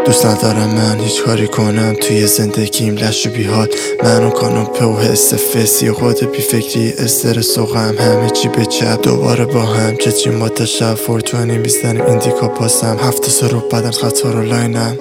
دوست ندارم من هیچ کاری کنم توی زندگیم لش و بیحال. منو کانوپه و حس فسی خود بی فکری استرس و غم همه چی به چپ دوباره با هم چه ما تا شب فورتونی میزنیم ایندیکا پاسم هفته سه رو بعدم خطا رو لاینم.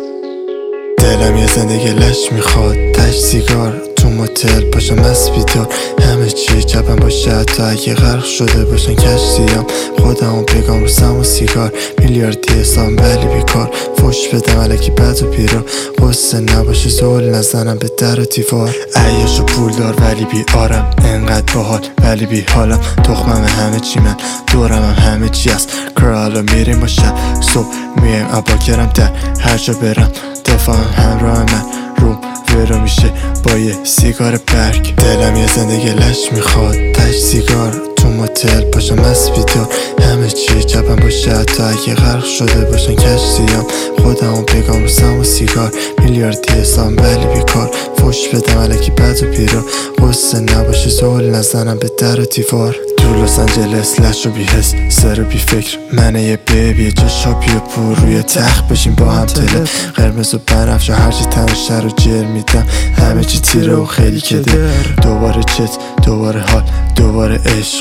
دلم یه زندگی لش میخواد تش سیگار تو موتل باشم از بیدار همه چی چپم باشه حتی اگه غرق شده باشن کشتیام خودمو بگم رو سم و سیگار میلیاردی حسام ولی بیکار فوش بدم الکی بد و بیرا قصه نباشه زول نزنم به در و دیوار عیاش و پول دار ولی بیارم انقدر باحال ولی بی حالم تخمم همه چی من دورم همه چی هست کرالا میریم با شب صبح میایم اباکرم در هر جا برم دفاعم همراه من روم ورو میشه با یه سیگار برگ. دلم یه زندگی لش میخواد تش سیگار تو موتل باشم از بیدار همه چی چپم باشه حتی اگه غرق شده باشن کشتیام خودمو بگم رو سم و سیگار میلیاردی حسام ولی بیکار فوش بدم الکی بد و بیرا قصه نباشه زول نزنم به در و دیوار. تو لس آنجلس لش و بی‌حس سر و بی فکر منه یه بیبی چشاپی و پور روی تخت بشیم با هم تله قرمز و بنفش و هرچی تمشه رو جر میدم همه چی تیره و خیلی کده دوباره چت دوباره حال دوباره عشق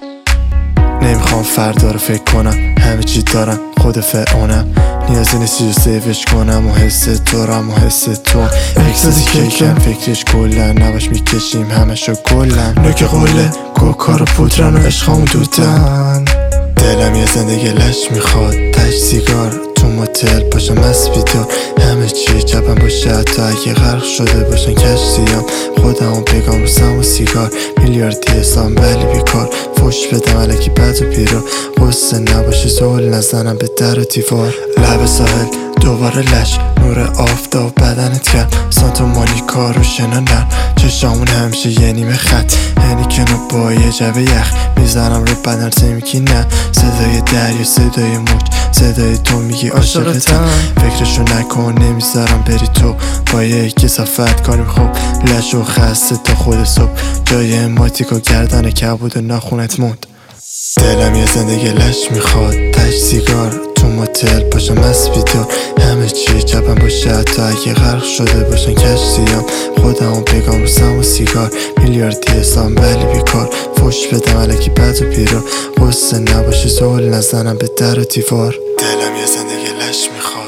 نمیخوام فردا رو فکر کنم همه چی دارم خود فرعونم نیازی نیست رو سیفش کنم و حس دارم و حس تو اکسازی کیکم فکرش کلن نباش میکشیم همشو کلن نوک قله کوکار و پودرن و عشقامون دودن. دلم یه زندگی لش میخواد تش سیگار تو موتل باشم از بیدار همه چی چپم باشه حتی اگه غرق شده باشن کشتیام خودمو بگم رو سم و سیگار میلیاردی حسام ولی بیکار فوش بدم الکی بد و بیرا قصه نباشه زول نزنم به در و دیوار. لب ساحل دوباره لش نور آفتاب بدنت کرد سانتا مونیکا رو شناندن چشامون همیشه یه نیمه خط هنیکنو با یه جبه یخ میزنم رو بدنت نمیگی نه صدای دریا صدای موج صدای تو میگی عاشقتم فکرشو نکن نمیذارم بری تو با یه کثافت کاریم خوب لش و خسته تا خود صبح جای اماتیکو گردن کبود و ناخونت موند. دلم یه زندگی لش میخواد تش سیگار تو موتل باشم از بیدار همه چی چپم باشه حتی اگه غرق شده باشن کشتیام خودمو بگم رو سم و سیگار میلیاردی حسام ولی بیکار فوش بدم الکی بد و بیرا قصه نباشه زول نزنم به در و دیوار. دلم یه زندگی لش میخواد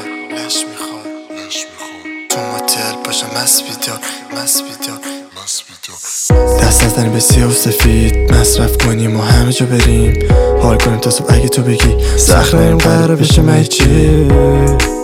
تو موتل باشم از بیدار دست نزنیم به سیاه و سفید مصرف کنیم و همه جا بریم حال کنیم تا صبح اگه تو بگی سخت نریم قراره بشه مهیچی